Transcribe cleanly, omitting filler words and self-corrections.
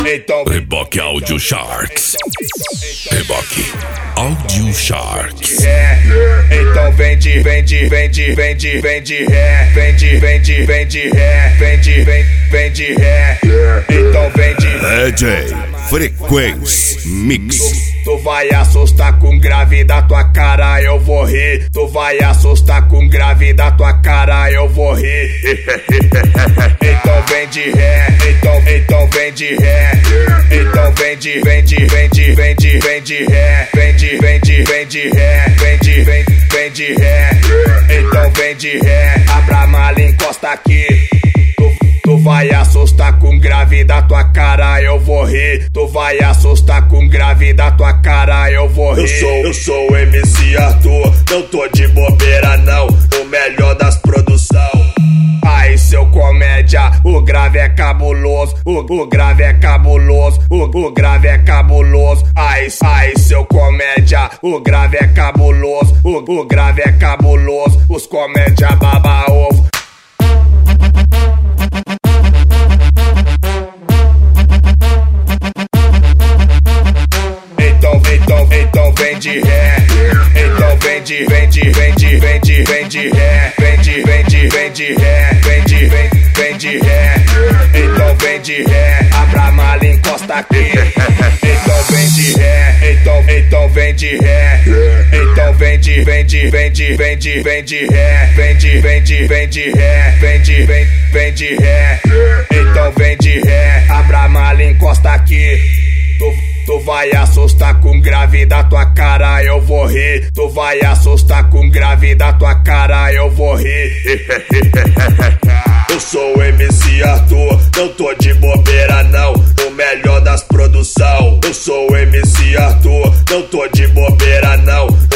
Reboque Audio Sharks. Reboque Audio Sharks. Então vende ré, vende ré. Então vende DJ Frequência Mix. Tu vai assustar com grave da tua cara, eu vou rir. Tu vai assustar com grave da tua cara, eu vou rir. Então vende ré, então vende ré. Então vende ré, vende ré, vende ré. Então vende ré, abra a mala, encosta aqui. Tu vai assustar com grave da tua cara, eu vou rir. Tu vai assustar com grave da tua cara, eu vou rir. Eu sou o MC Arthur, não tô de bobeira não, o melhor das produção. Aí seu comédia, o grave é cabuloso, o grave é cabuloso, o grave é cabuloso. Aí seu comédia, o grave é cabuloso, o grave é cabuloso. Os comédia baba ovo. Então vende ré, então vende ré, vende ré. Então vende ré, abra a mala, encosta aqui. Então vende ré, então vende ré. Então vende ré, vende ré. Então vende ré, abra a mala, encosta aqui. Tu vai assustar com grave da tua cara, eu vou rir. Tu vai assustar com grave da tua cara, eu vou rir. Eu sou o MC Arthur, não tô de bobeira não, o melhor das produção. Eu sou o MC Arthur, não tô de bobeira não,